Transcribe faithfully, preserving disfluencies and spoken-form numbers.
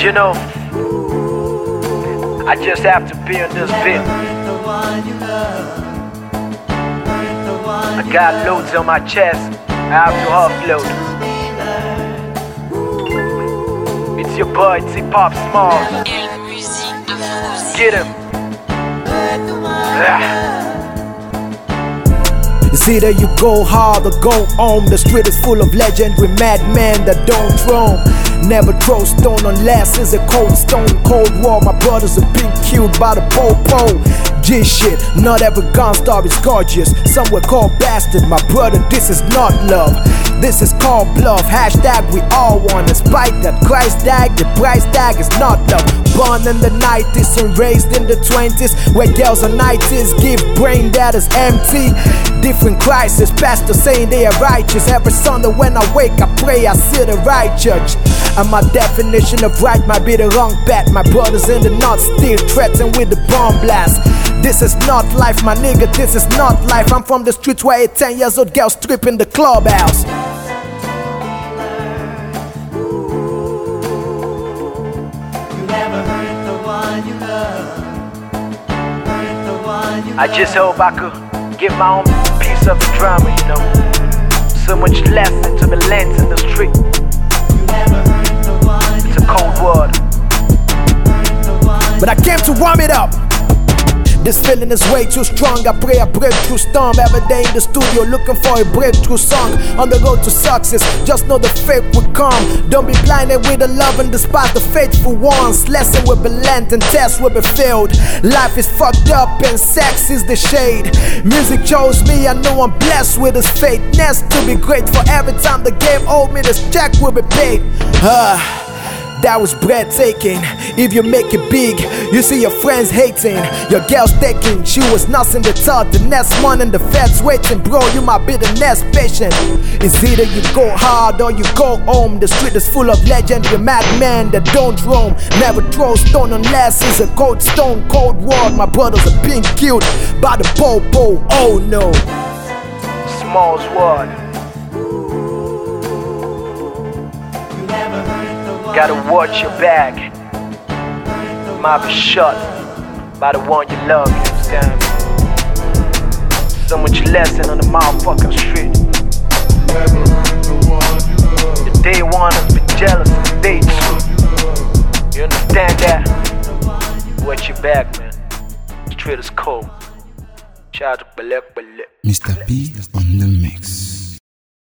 You know, I just have to be in this bit. I got loads on my chest, I have to offload. It's your boy T-Pop Smalls. Get him. Yeah. It's either you go hard or go home. The street is full of legendary madmen that don't roam. Never throw stone unless it's a cold stone. Cold war, my brothers are being killed by the po-po. G shit, not every gun star is gorgeous. Some were called bastard, my brother, this is not love. This is called bluff, hashtag we all want. Despite that Christ tag, the price tag is not love. Born in the nineties and raised in the twenties, where girls are nineties give brain that is empty. Different crisis, pastor saying they are righteous. Every Sunday when I wake I pray I see the right judge. And my definition of right might be the wrong bet. My brothers in the north still threaten with the bomb blast. This is not life, my nigga, this is not life. I'm from the streets where a ten years old girl strip in the clubhouse. I just hope I could give my own piece of the drama, you know. So much lesson to the lens in the street. It's a cold word, but I came to warm it up. This feeling is way too strong. I pray a breakthrough storm every day in the studio, looking for a breakthrough song. On the road to success, just know the fate will come. Don't be blinded with the love and despise the faithful ones. Lesson will be learned and tests will be failed. Life is fucked up and sex is the shade. Music chose me, I know I'm blessed with this fateness to be grateful. Every time the game owed me, this check will be paid. Ah. That was breathtaking. If you make it big, you see your friends hating. Your girl's taking, she was nothing to talk. The next morning the feds waiting. Bro, you might be the next patient. It's either you go hard or you go home. The street is full of legendary madmen that don't roam. Never throw stone unless it's a cold stone. Cold war, my brothers are being killed by the po-po. Oh no. Smalls word. Gotta watch your back. Might be shot by the one you love, you understand? So much lesson on the motherfucking street. The day one has been jealous of day two. You understand that? Watch your back, man. The street is cold. Shout out to Balek Balek. Mister P on the mix.